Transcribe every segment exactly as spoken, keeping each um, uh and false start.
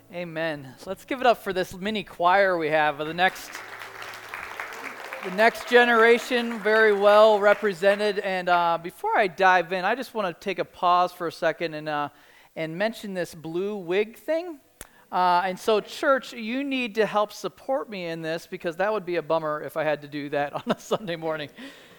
Amen. So let's give it up for this mini choir we have. The next, the next generation, very well represented. And uh, before I dive in, I just want to take a pause for a second and uh, and mention this blue wig thing. Uh, and so, church, you need to help support me in this because that would be a bummer if I had to do that on a Sunday morning.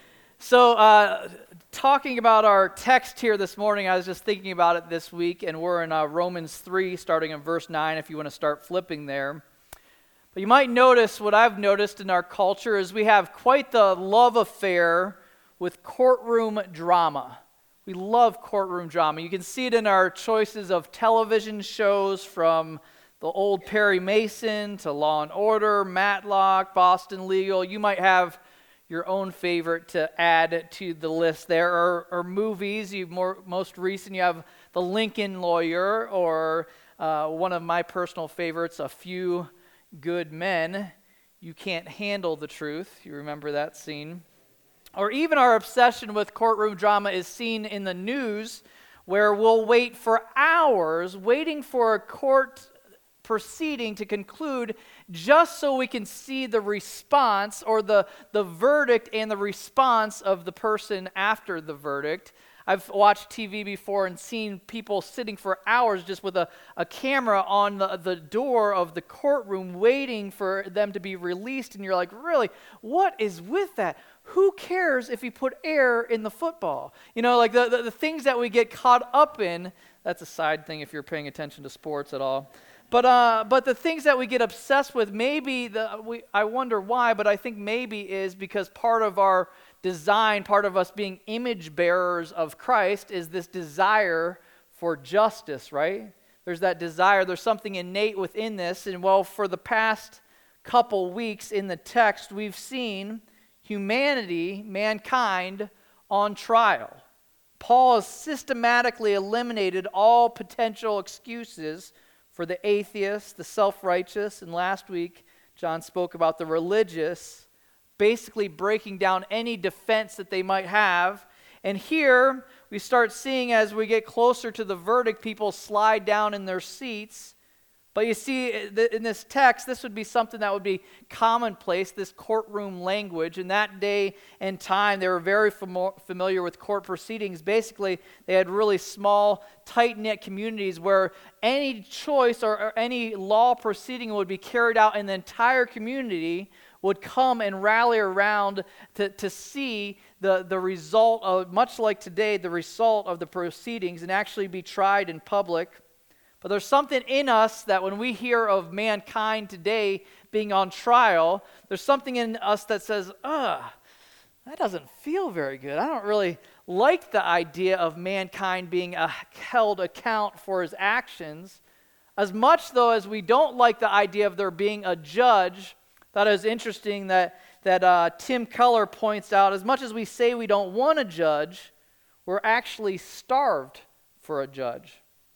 So, uh, talking about our text here this morning, I was just thinking about it this week, and we're in uh, Romans three, starting in verse nine, if you want to start flipping there. But you might notice what I've noticed in our culture is we have quite the love affair with courtroom drama. We love courtroom drama. You can see it in our choices of television shows from the old Perry Mason to Law and Order, Matlock, Boston Legal. You might have your own favorite to add to the list there, or, or movies. You more most recent, you have The Lincoln Lawyer, or uh, one of my personal favorites, A Few Good Men. You Can't Handle the Truth. You remember that scene? Or even our obsession with courtroom drama is seen in the news, where we'll wait for hours waiting for a court proceeding to conclude just so we can see the response or the, the verdict and the response of the person after the verdict. I've watched T V before and seen people sitting for hours just with a, a camera on the, the door of the courtroom waiting for them to be released, and you're like, really, what is with that? Who cares if you put air in the football? You know, like the, the, the things that we get caught up in, that's a side thing if you're paying attention to sports at all. But uh, but the things that we get obsessed with, maybe, the we I wonder why, but I think maybe is because part of our design, part of us being image bearers of Christ is this desire for justice, right? There's that desire, there's something innate within this, and well, for the past couple weeks in the text, we've seen humanity, mankind, on trial. Paul has systematically eliminated all potential excuses for the atheist, the self-righteous, and last week, John spoke about the religious, basically breaking down any defense that they might have. And here, we start seeing as we get closer to the verdict, people slide down in their seats. But you see, in this text, this would be something that would be commonplace, this courtroom language. In that day and time, they were very fam- familiar with court proceedings. Basically, they had really small, tight-knit communities where any choice or, or any law proceeding would be carried out, and the entire community would come and rally around to, to see the, the result of, much like today, the result of the proceedings, and actually be tried in public. But there's something in us that when we hear of mankind today being on trial, there's something in us that says, ugh, that doesn't feel very good. I don't really like the idea of mankind being uh, held account for his actions. As much, though, as we don't like the idea of there being a judge, I thought it was interesting that, that uh, Tim Keller points out, as much as we say we don't want a judge, we're actually starved for a judge.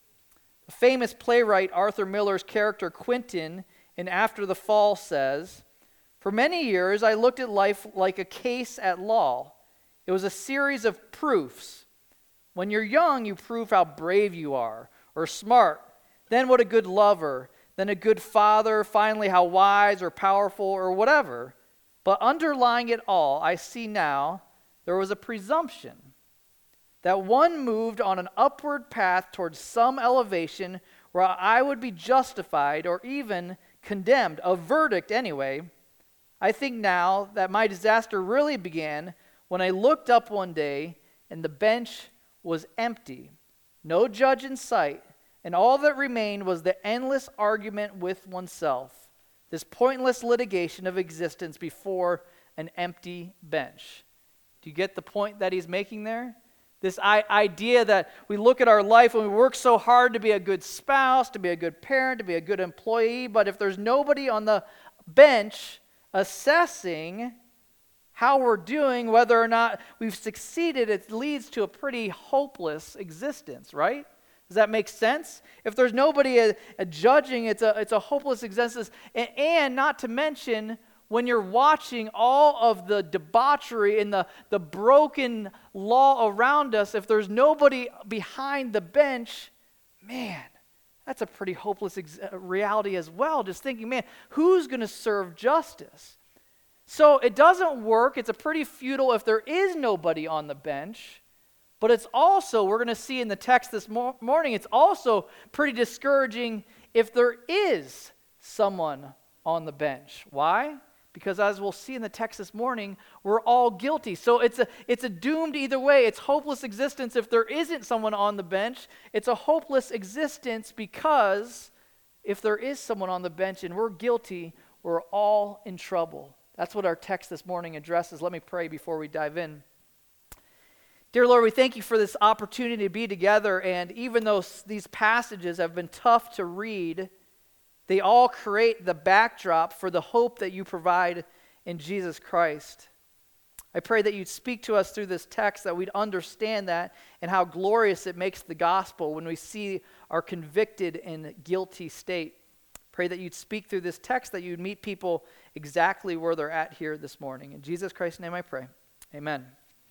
The famous playwright Arthur Miller's character Quentin in After the Fall says, "For many years I looked at life like a case at law. It was a series of proofs. When you're young, you prove how brave you are, or smart, then what a good lover, then a good father, finally how wise or powerful or whatever. But underlying it all, I see now there was a presumption that one moved on an upward path towards some elevation where I would be justified or even condemned, a verdict anyway. I think now that my disaster really began when I looked up one day and the bench was empty, no judge in sight, and all that remained was the endless argument with oneself, this pointless litigation of existence before an empty bench." Do you get the point that he's making there? This idea that we look at our life and we work so hard to be a good spouse, to be a good parent, to be a good employee, but if there's nobody on the bench assessing how we're doing, whether or not we've succeeded, it leads to a pretty hopeless existence, right? Does that make sense? If there's nobody a, a judging, it's a, it's a hopeless existence. And, and not to mention, when you're watching all of the debauchery and the, the broken law around us, if there's nobody behind the bench, man, That's a pretty hopeless ex- reality as well, just thinking, man, who's going to serve justice? So it doesn't work. It's a pretty futile if there is nobody on the bench. But it's also, we're going to see in the text this mor- morning, it's also pretty discouraging if there is someone on the bench. Why? Because as we'll see in the text this morning, we're all guilty. So it's a it's a doomed either way. It's hopeless existence if there isn't someone on the bench. It's a hopeless existence because if there is someone on the bench and we're guilty, we're all in trouble. That's what our text this morning addresses. Let me pray before we dive in. Dear Lord, we thank you for this opportunity to be together, and even though these passages have been tough to read, they all create the backdrop for the hope that you provide in Jesus Christ. I pray that you'd speak to us through this text, that we'd understand that and how glorious it makes the gospel when we see our convicted and guilty state. Pray that you'd speak through this text, that you'd meet people exactly where they're at here this morning. In Jesus Christ's name I pray. Amen.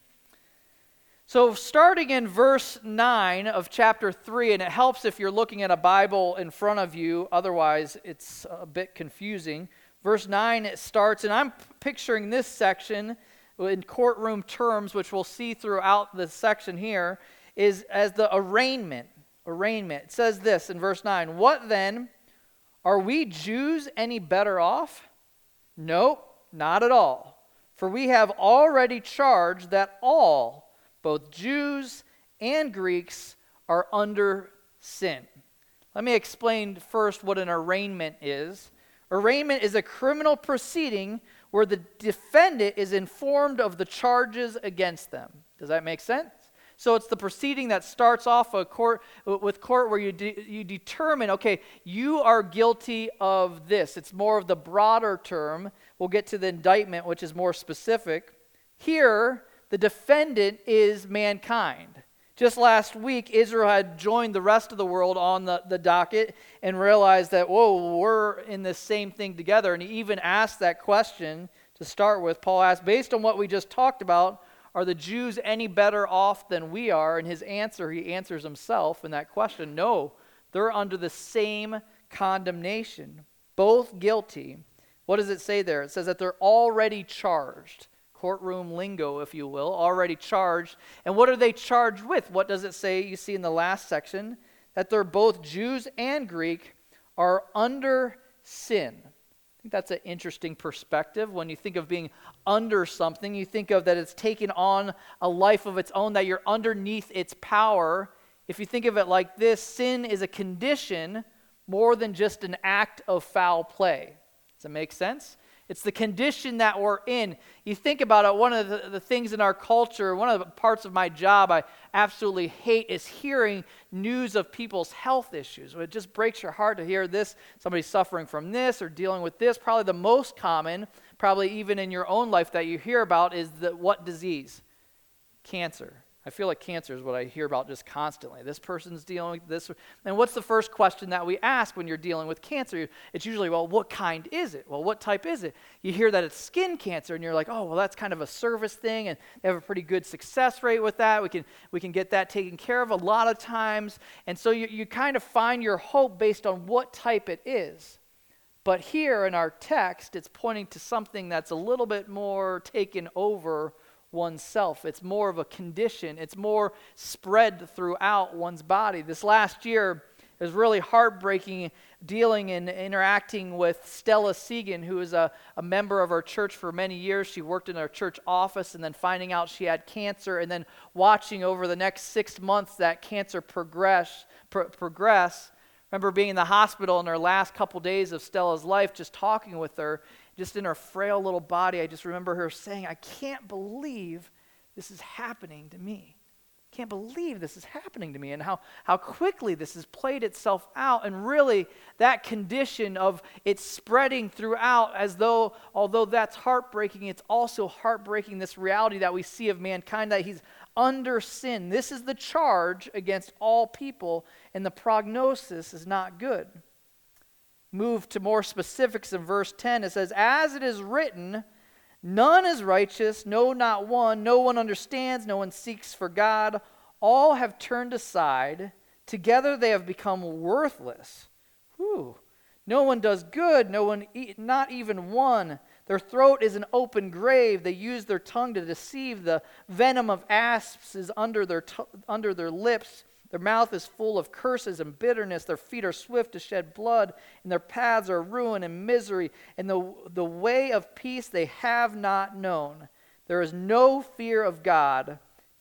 So starting in verse nine of chapter three, and it helps if you're looking at a Bible in front of you, otherwise it's a bit confusing. Verse nine, it starts, and I'm picturing this section in courtroom terms, which we'll see throughout the section here, is as the arraignment. Arraignment. It says this in verse nine, "What then? Are we Jews any better off? Nope, not at all. For we have already charged that all, both Jews and Greeks, are under sin." Let me explain first what an arraignment is. Arraignment is a criminal proceeding where the defendant is informed of the charges against them. Does that make sense? So it's the proceeding that starts off a court with court where you de- you determine, okay, you are guilty of this. It's more of the broader term. We'll get to the indictment, which is more specific. Here, the defendant is mankind. Just last week, Israel had joined the rest of the world on the, the docket and realized that, whoa, we're in this same thing together. And he even asked that question to start with. Paul asked, based on what we just talked about, are the Jews any better off than we are? And his answer, he answers himself in that question, no, they're under the same condemnation, both guilty. What does it say there? It says that they're already charged. Courtroom lingo, if you will, already charged. And what are they charged with? What does it say? You see in the last section that they're both Jews and Greek are under sin. I think that's an interesting perspective. When you think of being under something, you think of that it's taken on a life of its own, that you're underneath its power. If you think of it like this, sin is a condition more than just an act of foul play. Does that make sense? It's the condition that we're in. You think about it, one of the, the things in our culture, one of the parts of my job I absolutely hate is hearing news of people's health issues. It just breaks your heart to hear this, somebody suffering from this or dealing with this. Probably the most common, probably even in your own life that you hear about is the what disease? Cancer. I feel like cancer is what I hear about just constantly. This person's dealing with this. And what's the first question that we ask when you're dealing with cancer? It's usually, well, what kind is it? Well, what type is it? You hear that it's skin cancer, and you're like, oh, well, that's kind of a service thing, and they have a pretty good success rate with that. We can we can get that taken care of a lot of times. And so you, you kind of find your hope based on what type it is. But here in our text, it's pointing to something that's a little bit more taken over oneself. It's more of a condition. It's more spread throughout one's body. This last year, it was really heartbreaking dealing and interacting with Stella Segan, who is a, a member of our church for many years. She worked in our church office, and then finding out she had cancer, and then watching over the next six months that cancer progress. Pro- progress. Remember being in the hospital in her last couple days of Stella's life, just talking with her, just in her frail little body. I just remember her saying, I can't believe this is happening to me. Can't believe this is happening to me, and how, how quickly this has played itself out. And really, that condition of it spreading throughout, as though, although that's heartbreaking, it's also heartbreaking, this reality that we see of mankind, that he's under sin. This is the charge against all people, and the prognosis is not good. Move to more specifics in verse ten. It says, as it is written, none is righteous, no, not one. No one understands, no one seeks for God. All have turned aside. Together they have become worthless. Whew. No one does good, no one, e- not even one. Their throat is an open grave. They use their tongue to deceive. The venom of asps is under their t- under their lips. Their mouth is full of curses and bitterness. Their feet are swift to shed blood, and their paths are ruin and misery. And the, the way of peace they have not known. There is no fear of God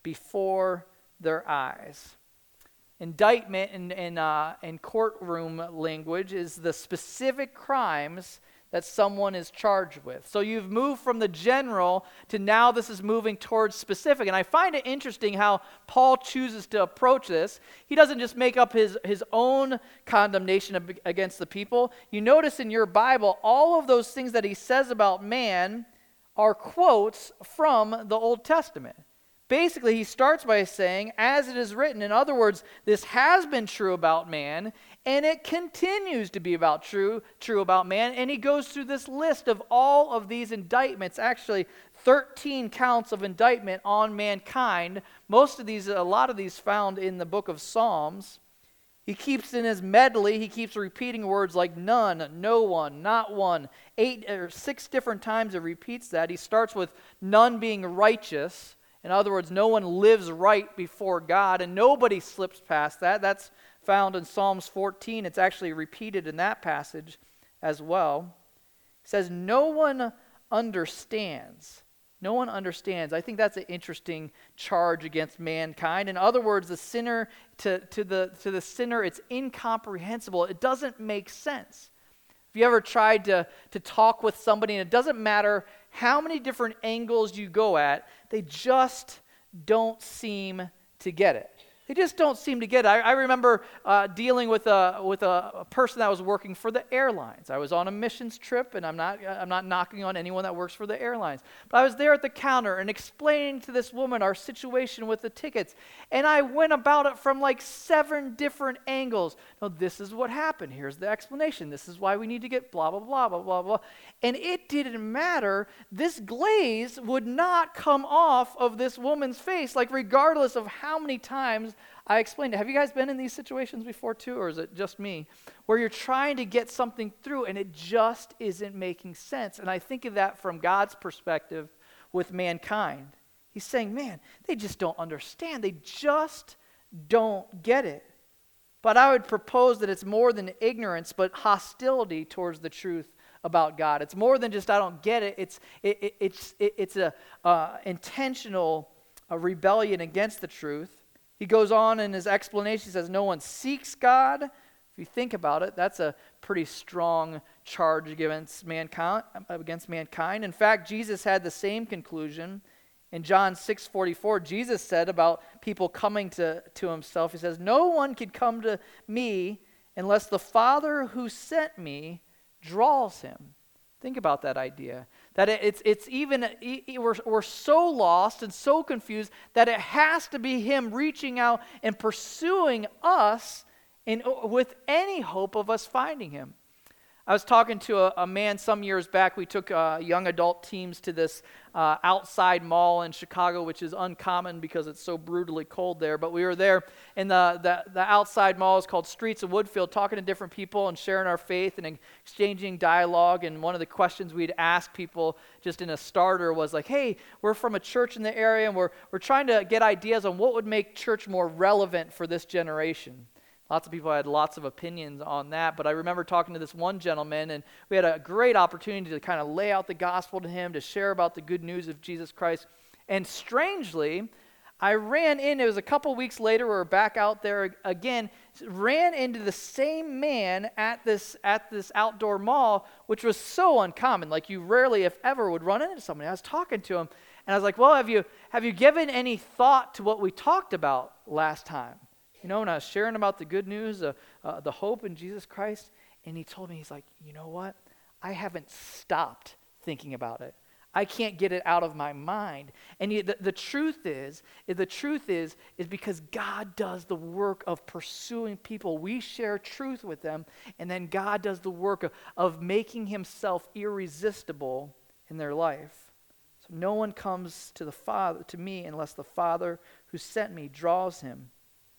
before their eyes. Indictment in, in, uh, in courtroom language is the specific crimes that someone is charged with. So you've moved from the general to now this is moving towards specific. And I find it interesting how Paul chooses to approach this. He doesn't just make up his, his own condemnation against the people. You notice in your Bible, all of those things that he says about man are quotes from the Old Testament. Basically, he starts by saying, as it is written. In other words, this has been true about man, and it continues to be about true, true about man. And he goes through this list of all of these indictments, actually thirteen counts of indictment on mankind. Most of these, a lot of these found in the book of Psalms. He keeps in his medley, he keeps repeating words like none, no one, not one. Eight or six different times he repeats that. He starts with none being righteous. In other words, no one lives right before God, and nobody slips past that. That's found in Psalms fourteen. It's actually repeated in that passage as well. It says, no one understands. No one understands. I think that's an interesting charge against mankind. In other words, the sinner to, to the to the sinner, it's incomprehensible. It doesn't make sense. Have you ever tried to, to talk with somebody, and it doesn't matter how many different angles you go at, they just don't seem to get it. They just don't seem to get it. I, I remember uh, dealing with a with a, a person that was working for the airlines. I was on a missions trip, and I'm not I'm not knocking on anyone that works for the airlines. But I was there at the counter and explaining to this woman our situation with the tickets, and I went about it from like seven different angles. No, this is what happened. Here's the explanation. This is why we need to get blah blah blah blah blah blah. And it didn't matter. This glaze would not come off of this woman's face, like regardless of how many times I explained it. Have you guys been in these situations before too, or is it just me? Where you're trying to get something through and it just isn't making sense. And I think of that from God's perspective with mankind. He's saying, man, they just don't understand. They just don't get it. But I would propose that it's more than ignorance, but hostility towards the truth about God. It's more than just I don't get it. It's it, it, it's it, it's a uh, intentional a rebellion against the truth. He goes on in his explanation, he says, no one seeks God. If you think about it, that's a pretty strong charge against mankind. Against mankind. In fact, Jesus had the same conclusion. In John six forty-four, Jesus said about people coming to, to himself, he says, no one can come to me unless the Father who sent me draws him. Think about that idea. That it, it's it's even, we're, we're so lost and so confused that it has to be him reaching out and pursuing us in, with any hope of us finding him. I was talking to a, a man some years back. We took uh, young adult teams to this uh, outside mall in Chicago, which is uncommon because it's so brutally cold there. But we were there, and the, the, the outside mall is called Streets of Woodfield, talking to different people and sharing our faith and exchanging dialogue. And one of the questions we'd ask people just in a starter was like, hey, we're from a church in the area, and we're, we're trying to get ideas on what would make church more relevant for this generation. Lots of people had lots of opinions on that, but I remember talking to this one gentleman, and we had a great opportunity to kind of lay out the gospel to him, to share about the good news of Jesus Christ. And strangely, I ran in, it was a couple weeks later, we were back out there again, ran into the same man at this at this outdoor mall, which was so uncommon. Like you rarely, if ever, would run into somebody. I was talking to him, and I was like, well, have you have you given any thought to what we talked about last time? You know, when I was sharing about the good news, uh, uh, the hope in Jesus Christ, and he told me, he's like, you know what? I haven't stopped thinking about it. I can't get it out of my mind. And yet the, the truth is, the truth is, is because God does the work of pursuing people. We share truth with them, and then God does the work of, of making himself irresistible in their life. So no one comes to the Father, to me, unless the Father who sent me draws him.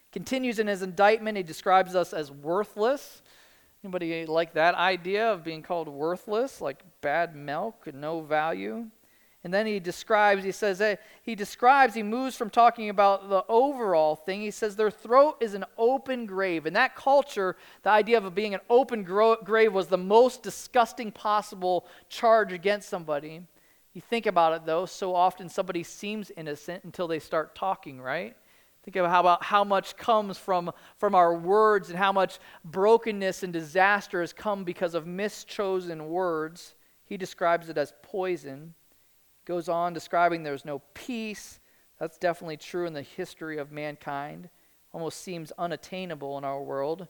Continues in his indictment, he describes us as worthless. Anybody like that idea of being called worthless, like bad milk, no value? And then he describes, he says, hey, he describes, he moves from talking about the overall thing. He says their throat is an open grave. In that culture, the idea of it being an open gro- grave was the most disgusting possible charge against somebody. You think about it, though, so often somebody seems innocent until they start talking, right? Think about how, about how much comes from, from our words and how much brokenness and disaster has come because of mischosen words. He describes it as poison. Goes on describing there's no peace. That's definitely true in the history of mankind. Almost seems unattainable in our world.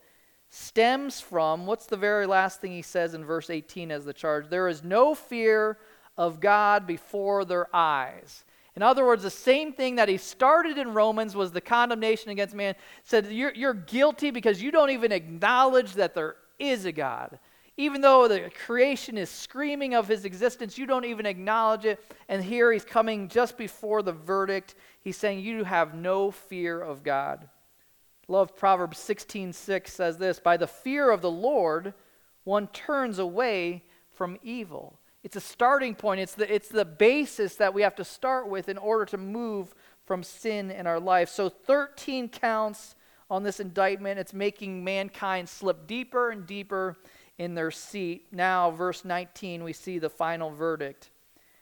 Stems from, what's the very last thing he says in verse eighteen as the charge? There is no fear of God before their eyes. In other words, the same thing that he started in Romans was the condemnation against man. Said you're, you're guilty because you don't even acknowledge that there is a God. Even though the creation is screaming of his existence, you don't even acknowledge it. And here he's coming just before the verdict. He's saying you have no fear of God. Love Proverbs sixteen six says this, by the fear of the Lord, one turns away from evil. It's a starting point. It's the, it's the basis that we have to start with in order to move from sin in our life. So thirteen counts on this indictment. It's making mankind slip deeper and deeper in their seat. Now, verse nineteen, we see the final verdict.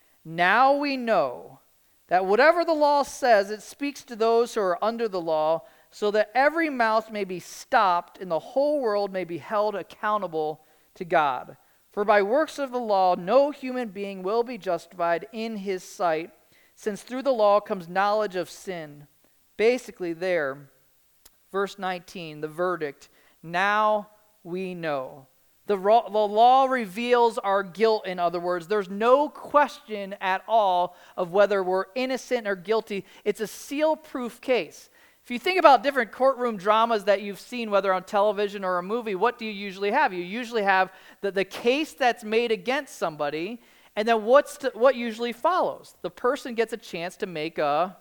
Now we know that whatever the law says, it speaks to those who are under the law, so that every mouth may be stopped and the whole world may be held accountable to God. For by works of the law, no human being will be justified in his sight, since through the law comes knowledge of sin. Basically there, verse nineteen, the verdict, now we know. The, ro- the law reveals our guilt, in other words. There's no question at all of whether we're innocent or guilty. It's a seal-proof case. If you think about different courtroom dramas that you've seen, whether on television or a movie, what do you usually have? You usually have the, the case that's made against somebody, and then what's to, what usually follows? The person gets a chance to make a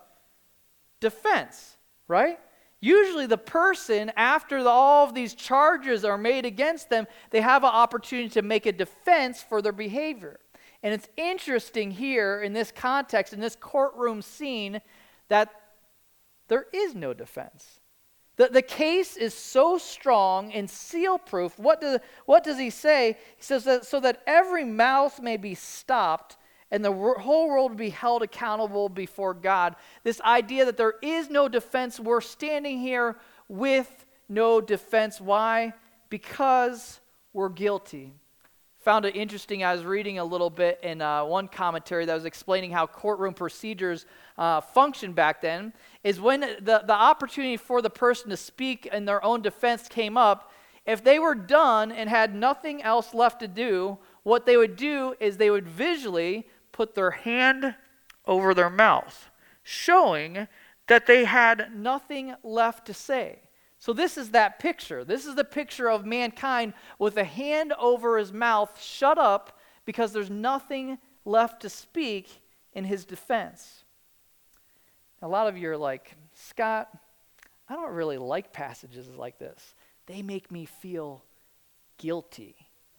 defense, right? Usually the person, after the, all of these charges are made against them, they have an opportunity to make a defense for their behavior. And it's interesting here in this context, in this courtroom scene, that there is no defense. The, the case is so strong and seal-proof. What, do, what does he say? He says that so that every mouth may be stopped and the whole world will be held accountable before God. This idea that there is no defense, we're standing here with no defense. Why? Because we're guilty. Found it interesting. I was reading a little bit in uh, one commentary that was explaining how courtroom procedures uh, functioned back then, is when the, the opportunity for the person to speak in their own defense came up, if they were done and had nothing else left to do, what they would do is they would visually put their hand over their mouth, showing that they had nothing left to say. So this is that picture. This is the picture of mankind with a hand over his mouth, shut up, because there's nothing left to speak in his defense. A lot of you are like, Scott, I don't really like passages like this. They make me feel guilty.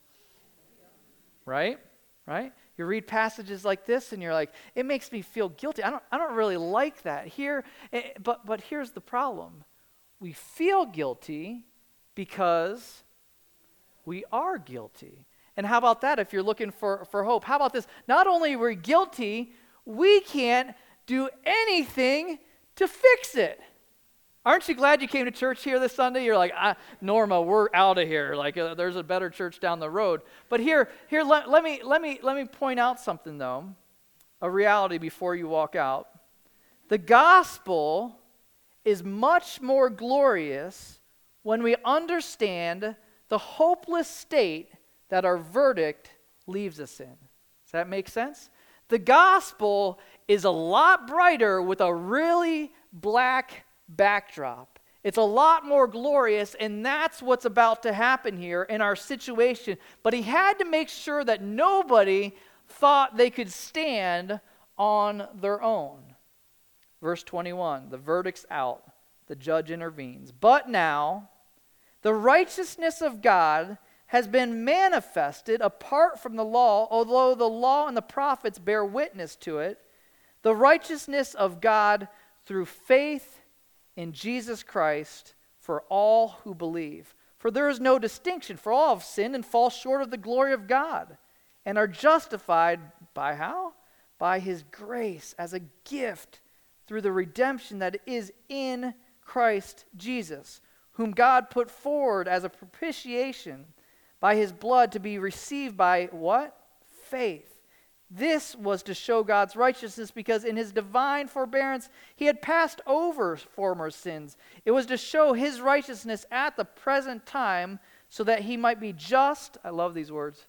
Right? Right? You read passages like this and you're like, it makes me feel guilty. I don't I don't really like that. Here, but but here's the problem. We feel guilty because we are guilty. And how about that if you're looking for, for hope? How about this? Not only are we guilty, we can't do anything to fix it. Aren't you glad you came to church here this Sunday? You're like, ah, Norma, we're out of here. Like, uh, there's a better church down the road. But here, here, let, let me, let me, let me point out something though, a reality before you walk out. The gospel is much more glorious when we understand the hopeless state that our verdict leaves us in. Does that make sense? The gospel is a lot brighter with a really black backdrop. It's a lot more glorious, and that's what's about to happen here in our situation. But he had to make sure that nobody thought they could stand on their own. Verse twenty-one, the verdict's out. the judge intervenes. But now, the righteousness of God has been manifested apart from the law, although the law and the prophets bear witness to it, the righteousness of God through faith in Jesus Christ for all who believe. For there is no distinction, for all have sinned and fall short of the glory of God, and are justified by how? By his grace as a gift through the redemption that is in Christ Jesus, whom God put forward as a propitiation by his blood to be received by what? Faith. This was to show God's righteousness, because in his divine forbearance he had passed over former sins. It was to show his righteousness at the present time, so that he might be just, I love these words,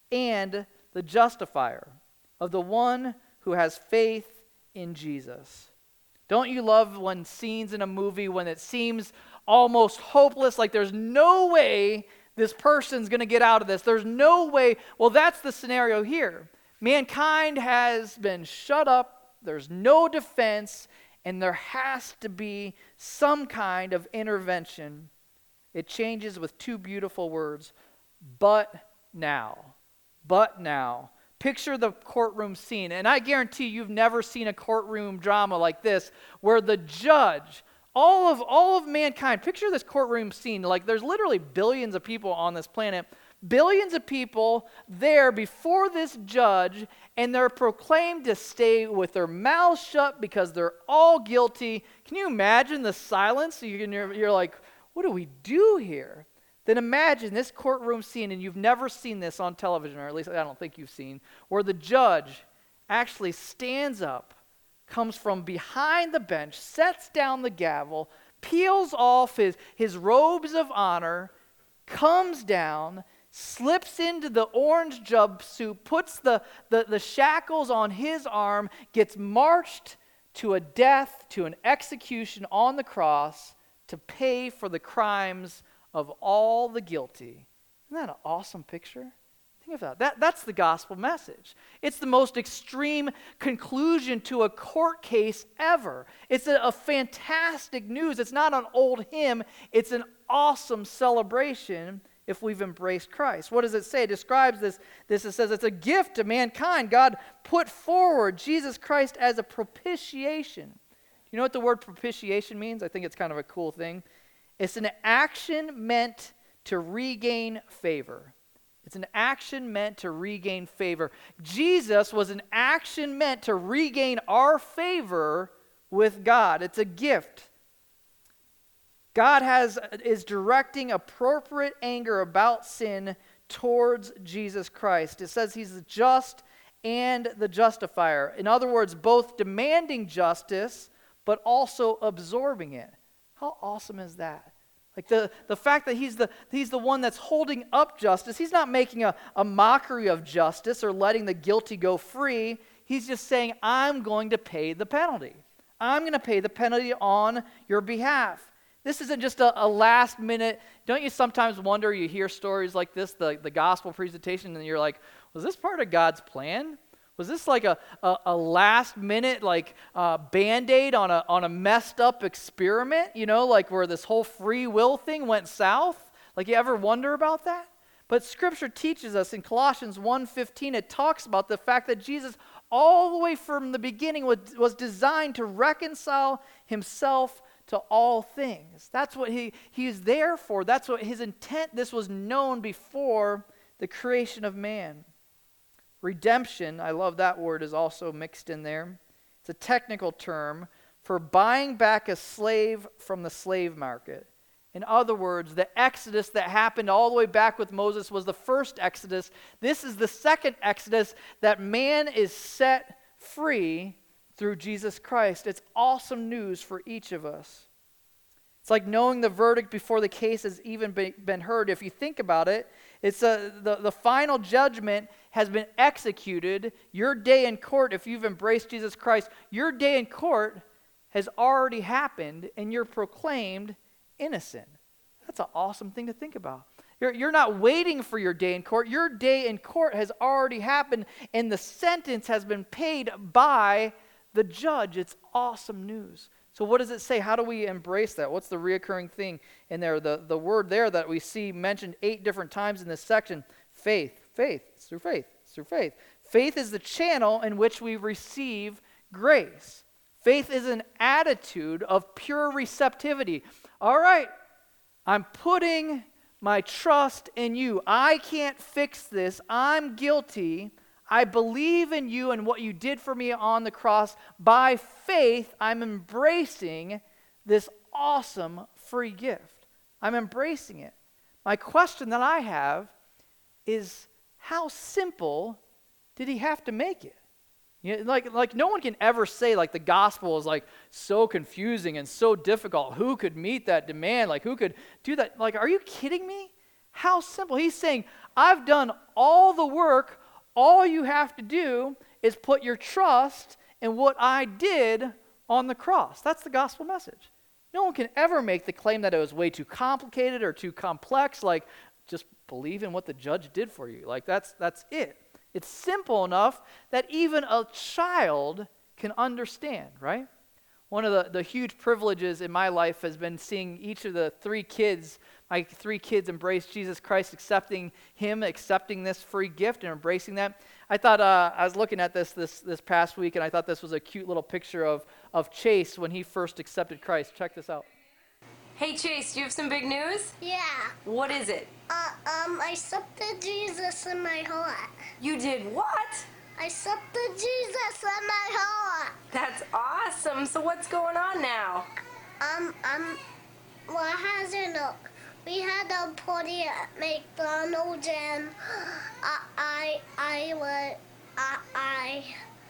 and the justifier of the one who has faith in Jesus. Don't you love when scenes in a movie, when it seems almost hopeless, like there's no way this person's going to get out of this. There's no way. Well, that's the scenario here. Mankind has been shut up, there's no defense, and there has to be some kind of intervention. It changes with two beautiful words, but now. But now. Picture the courtroom scene, and I guarantee you've never seen a courtroom drama like this, where the judge, all of, all of mankind, picture this courtroom scene, like there's literally billions of people on this planet, billions of people there before this judge, and they're proclaimed to stay with their mouths shut because they're all guilty. Can you imagine the silence? You're, you're like, what do we do here? Then imagine this courtroom scene, and you've never seen this on television, or at least I don't think you've seen, where the judge actually stands up, comes from behind the bench, sets down the gavel, peels off his, his robes of honor, comes down, slips into the orange jumpsuit, puts the, the, the shackles on his arm, gets marched to a death, to an execution on the cross to pay for the crimes of all the guilty. Isn't that an awesome picture? Think of that. that. That's the gospel message. It's the most extreme conclusion to a court case ever. It's a, a fantastic news. It's not an old hymn. It's an awesome celebration if we've embraced Christ. What does it say? It describes this, this. It says it's a gift to mankind. God put forward Jesus Christ as a propitiation. You know what the word propitiation means? I think it's kind of a cool thing. It's an action meant to regain favor. It's an action meant to regain favor. Jesus was an action meant to regain our favor with God. It's a gift. God has is directing appropriate anger about sin towards Jesus Christ. It says he's the just and the justifier. In other words, both demanding justice, but also absorbing it. How awesome is that? Like the, the fact that he's the, he's the one that's holding up justice. He's not making a, a mockery of justice or letting the guilty go free. He's just saying, I'm going to pay the penalty. I'm going to pay the penalty on your behalf. This isn't just a, a last minute. Don't you sometimes wonder, you hear stories like this, the, the gospel presentation, and you're like, was this part of God's plan? Was this like a, a, a last minute like uh, Band-Aid on a, on a messed up experiment, you know, like where this whole free will thing went south? Like, you ever wonder about that? But Scripture teaches us in Colossians one fifteen, it talks about the fact that Jesus all the way from the beginning was, was designed to reconcile himself to all things. That's what he, he is there for. That's what his intent, this was known before the creation of man. Redemption, I love that word, is also mixed in there. It's a technical term for buying back a slave from the slave market. In other words, the exodus that happened all the way back with Moses was the first exodus. This is the second exodus, that man is set free through Jesus Christ. It's awesome news for each of us. It's like knowing the verdict before the case has even been heard. If you think about it, it's a, the, the final judgment has been executed. Your day in court, if you've embraced Jesus Christ, your day in court has already happened, and you're proclaimed innocent. That's an awesome thing to think about. You're, you're not waiting for your day in court. Your day in court has already happened, and the sentence has been paid by the judge. It's awesome news. So what does it say? How do we embrace that? What's the reoccurring thing in there? The, the word there that we see mentioned eight different times in this section, faith, faith, it's through faith, it's through faith. Faith is the channel in which we receive grace. Faith is an attitude of pure receptivity. All right, I'm putting my trust in you. I can't fix this. I'm guilty. I believe in you and what you did for me on the cross. By faith, I'm embracing this awesome free gift. I'm embracing it. My question that I have is, how simple did he have to make it? You know, like, like no one can ever say like the gospel is like so confusing and so difficult. Who could meet that demand? Like who could do that? Like, are you kidding me? How simple. He's saying, I've done all the work. All you have to do is put your trust in what I did on the cross. That's the gospel message. No one can ever make the claim that it was way too complicated or too complex. Like, just believe in what the judge did for you. Like, that's that's it. It's simple enough that even a child can understand, right? One of the, the huge privileges in my life has been seeing each of the three kids, my three kids embrace Jesus Christ, accepting him, accepting this free gift and embracing that. I thought, uh, I was looking at this, this this past week, and I thought this was a cute little picture of, of Chase when he first accepted Christ. Check this out. Hey Chase, do you have some big news? Yeah. What is it? Uh, um, I accepted Jesus in my heart. You did what? I accepted Jesus in my heart. That's awesome. So what's going on now? Um, um, well, how's it look? We had a party at McDonald's, and I, I, I was, I, I,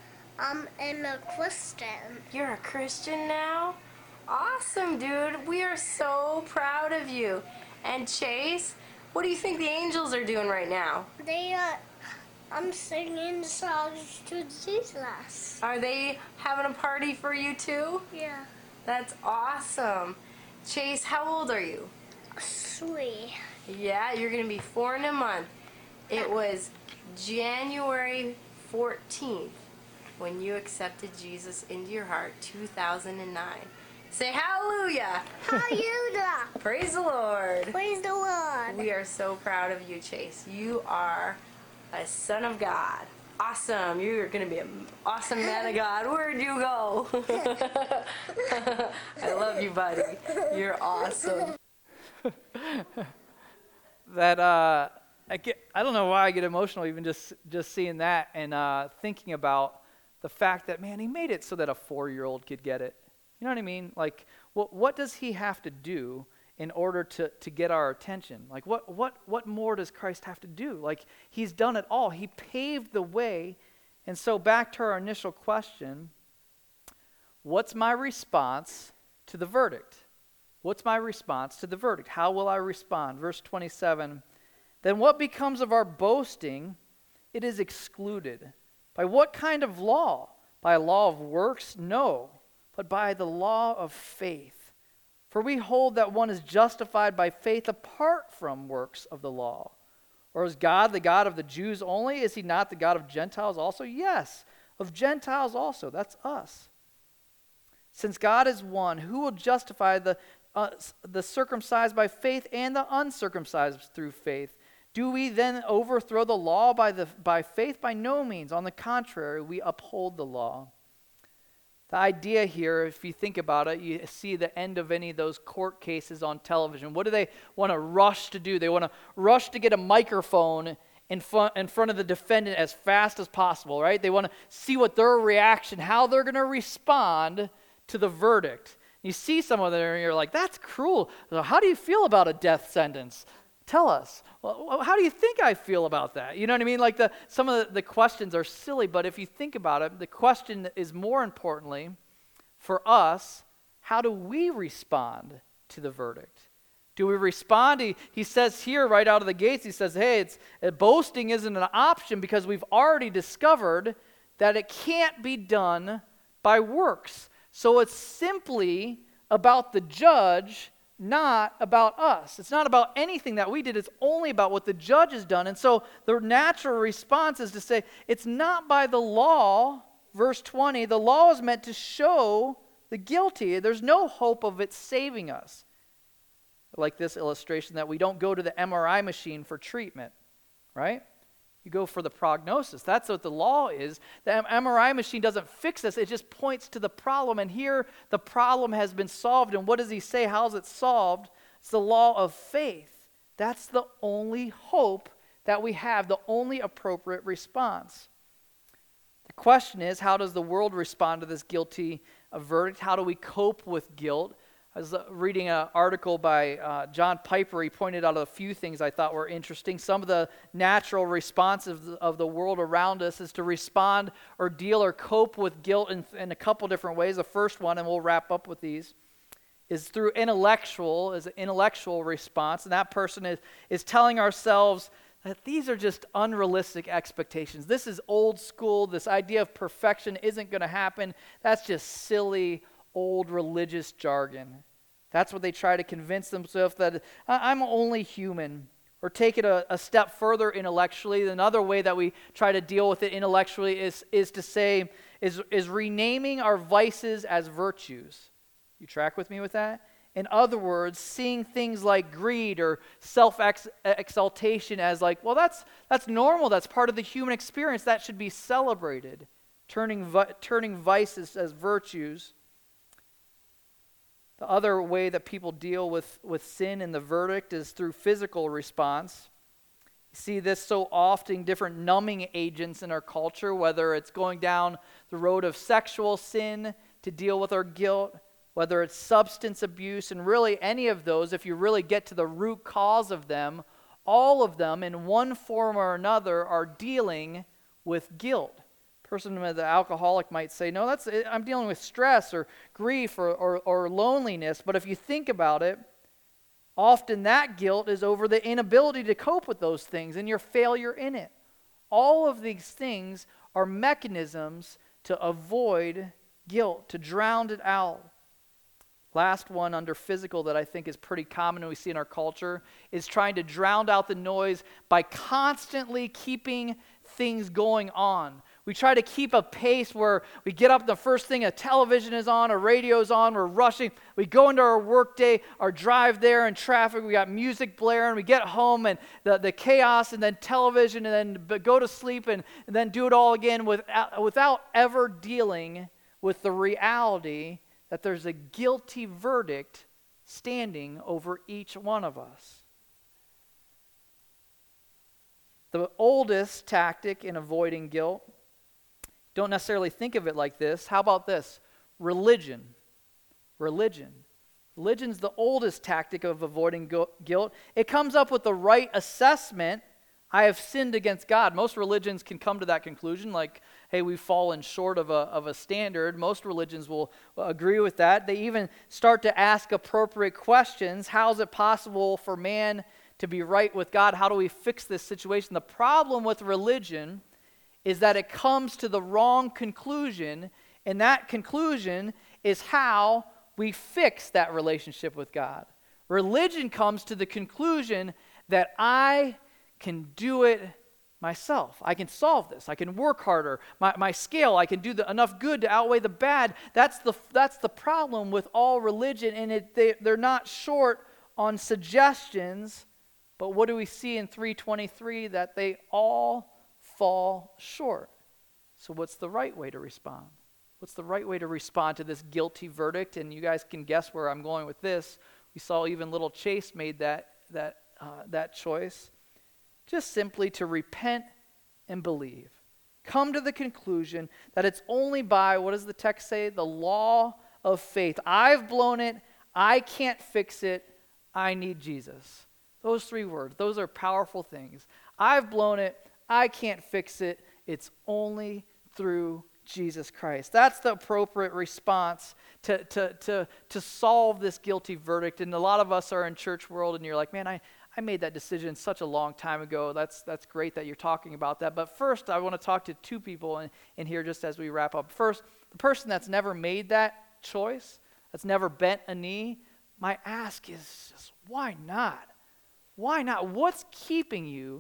um, am a Christian. You're a Christian now? Awesome, dude. We are so proud of you. And Chase, what do you think the angels are doing right now? They are, I'm singing songs to Jesus. Are they having a party for you too? Yeah. That's awesome. Chase, how old are you? Sweet. Yeah, you're going to be four in a month. It was January fourteenth when you accepted Jesus into your heart, two thousand nine. Say hallelujah. Hallelujah. Praise the Lord. Praise the Lord. We are so proud of you, Chase. You are a son of God. Awesome. You're going to be an awesome man of God. Where'd you go? I love you, buddy. You're awesome. that uh, I get, I don't know why I get emotional even just just seeing that and uh, thinking about the fact that, man, he made it so that a four-year-old could get it. You know what I mean? Like, what what does he have to do in order to, to get our attention? Like, what what what more does Christ have to do? Like, he's done it all. He paved the way. And so back to our initial question, what's my response to the verdict? What's my response to the verdict? How will I respond? Verse twenty-seven, then what becomes of our boasting? It is excluded. By what kind of law? By a law of works? No, but by the law of faith. For we hold that one is justified by faith apart from works of the law. Or is God the God of the Jews only? Is he not the God of Gentiles also? Yes, of Gentiles also. That's us. Since God is one, who will justify the uh, the circumcised by faith and the uncircumcised through faith? Do we then overthrow the law by the by faith? By no means. On the contrary, we uphold the law. The idea here, if you think about it, you see the end of any of those court cases on television. What do they want to rush to do? They want to rush to get a microphone in front, in front of the defendant as fast as possible, right? They want to see what their reaction, how they're going to respond to the verdict. You see some of them and you're like, that's cruel. So how do you feel about a death sentence? Tell us. Well, how do you think I feel about that? You know what I mean? Like the some of the, the questions are silly, but if you think about it, the question is more importantly for us, how do we respond to the verdict? Do we respond? He, he says here right out of the gates, he says, hey, it's uh, boasting isn't an option because we've already discovered that it can't be done by works. So it's simply about the judge, not about us. It's not about anything that we did. It's only about what the judge has done. And so the natural response is to say, it's not by the law, verse twenty. The law is meant to show the guilty. There's no hope of it saving us. Like this illustration that we don't go to the M R I machine for treatment, right? You go for the prognosis. That's what the law is. The M R I machine doesn't fix us. It just points to the problem. And here the problem has been solved. And what does he say? How is it solved? It's the law of faith. That's the only hope that we have, the only appropriate response. The question is, how does the world respond to this guilty uh, verdict? How do we cope with guilt? I was uh, reading an article by uh, John Piper. He pointed out a few things I thought were interesting. Some of the natural responses of the world around us is to respond or deal or cope with guilt in, in a couple different ways. The first one, and we'll wrap up with these, is through intellectual, is an intellectual response. And that person is, is telling ourselves that these are just unrealistic expectations. This is old school. This idea of perfection isn't going to happen. That's just silly, old religious jargon. That's what they try to convince themselves, that I'm only human. Or take it a, a step further intellectually. Another way that we try to deal with it intellectually is, is to say, is, is renaming our vices as virtues. You track with me with that? In other words, seeing things like greed or self-exaltation as like, well, that's that's normal. That's part of the human experience. That should be celebrated. Turning vi- turning vices as virtues. The other way that people deal with, with sin and the verdict is through physical response. You see this so often, different numbing agents in our culture, whether it's going down the road of sexual sin to deal with our guilt, whether it's substance abuse, and really any of those, if you really get to the root cause of them, all of them in one form or another are dealing with guilt. Person with the alcoholic might say, no, that's I'm dealing with stress or grief or, or, or loneliness. But if you think about it, often that guilt is over the inability to cope with those things and your failure in it. All of these things are mechanisms to avoid guilt, to drown it out. Last one under physical that I think is pretty common and we see in our culture is trying to drown out the noise by constantly keeping things going on. We try to keep a pace where we get up, the first thing a television is on, a radio's on, we're rushing. We go into our work day, our drive there in traffic, we got music blaring, we get home and the, the chaos and then television and then go to sleep and, and then do it all again without, without ever dealing with the reality that there's a guilty verdict standing over each one of us. The oldest tactic in avoiding guilt, don't necessarily think of it like this. How about this? Religion. Religion. Religion's the oldest tactic of avoiding guilt. It comes up with the right assessment. I have sinned against God. Most religions can come to that conclusion, like, hey, we've fallen short of a, of a standard. Most religions will agree with that. They even start to ask appropriate questions. How is it possible for man to be right with God? How do we fix this situation? The problem with religion is that it comes to the wrong conclusion, and that conclusion is how we fix that relationship with God. Religion comes to the conclusion that I can do it myself. I can solve this. I can work harder. My, my scale, I can do the, enough good to outweigh the bad. That's the that's the problem with all religion, and it, they, they're not short on suggestions, but what do we see in three twenty-three? That they all fall short. So what's the right way to respond? What's the right way to respond to this guilty verdict? And you guys can guess where I'm going with this. We saw even little Chase made that that uh, that choice. Just simply to repent and believe. Come to the conclusion that it's only by, what does the text say? The law of faith. I've blown it. I can't fix it. I need Jesus. Those three words, those are powerful things. I've blown it. I can't fix it. It's only through Jesus Christ. That's the appropriate response to, to, to, to solve this guilty verdict. And a lot of us are in church world and you're like, man, I, I made that decision such a long time ago. That's that's great that you're talking about that. But first, I want to talk to two people in, in here just as we wrap up. First, the person that's never made that choice, that's never bent a knee, my ask is just, why not? Why not? What's keeping you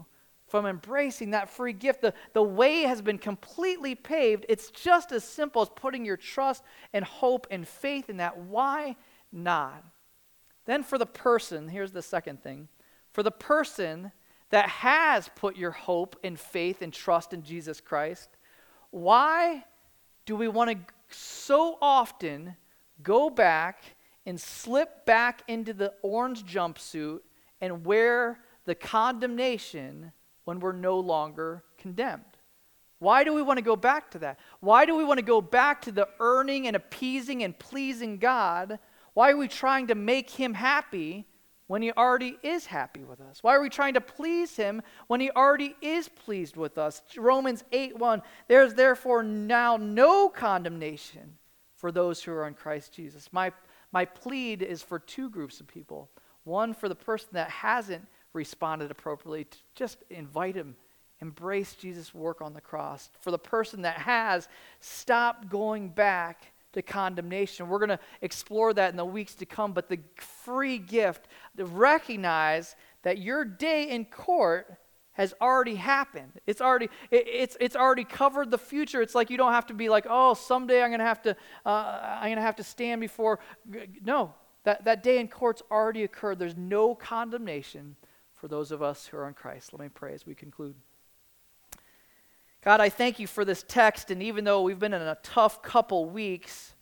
from embracing that free gift. The, the way has been completely paved. It's just as simple as putting your trust and hope and faith in that. Why not? Then for the person, here's the second thing. For the person that has put your hope and faith and trust in Jesus Christ, why do we want to so often go back and slip back into the orange jumpsuit and wear the condemnation when we're no longer condemned? Why do we want to go back to that? Why do we want to go back to the earning and appeasing and pleasing God? Why are we trying to make him happy when he already is happy with us? Why are we trying to please him when he already is pleased with us? Romans eight one, there is therefore now no condemnation for those who are in Christ Jesus. My, my plead is for two groups of people. One, for the person that hasn't responded appropriately, to just invite him, embrace Jesus' work on the cross. For the person that has, stop going back to condemnation. We're going to explore that in the weeks to come, but the free gift, to recognize that your day in court has already happened. It's already it, it's it's already covered the future. It's like you don't have to be like, oh, someday I'm going to have to uh, I'm going to have to stand before. No, that that day in court's already occurred. There's no condemnation for those of us who are in Christ. Let me pray as we conclude. God, I thank you for this text, and even though we've been in a tough couple weeks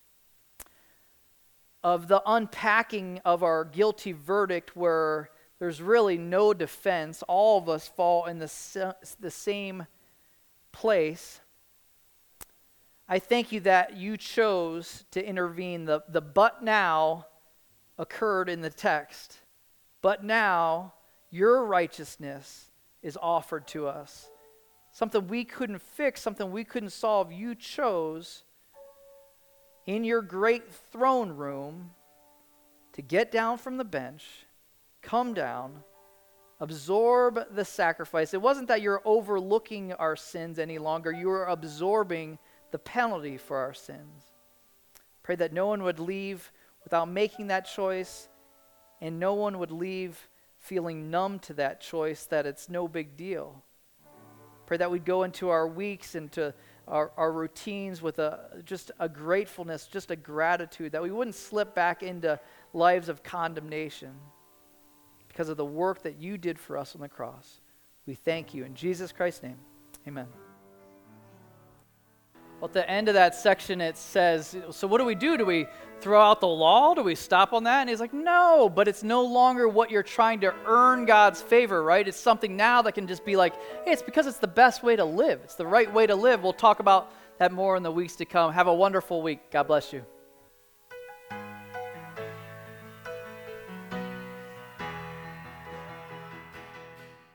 of the unpacking of our guilty verdict where there's really no defense, all of us fall in the, sa- the same place, I thank you that you chose to intervene. The, the but now occurred in the text. But now your righteousness is offered to us. Something we couldn't fix, something we couldn't solve, you chose in your great throne room to get down from the bench, come down, absorb the sacrifice. It wasn't that you're overlooking our sins any longer. You were absorbing the penalty for our sins. Pray that no one would leave without making that choice, and no one would leave feeling numb to that choice, that it's no big deal. Pray that we'd go into our weeks, into our, our routines with a just a gratefulness, just a gratitude, that we wouldn't slip back into lives of condemnation because of the work that you did for us on the cross. We thank you. In Jesus Christ's name, amen. Well, at the end of that section, it says, so what do we do? Do we throw out the law? Do we stop on that? And he's like, no, but it's no longer what you're trying to earn God's favor, right? It's something now that can just be like, hey, it's because it's the best way to live. It's the right way to live. We'll talk about that more in the weeks to come. Have a wonderful week. God bless you.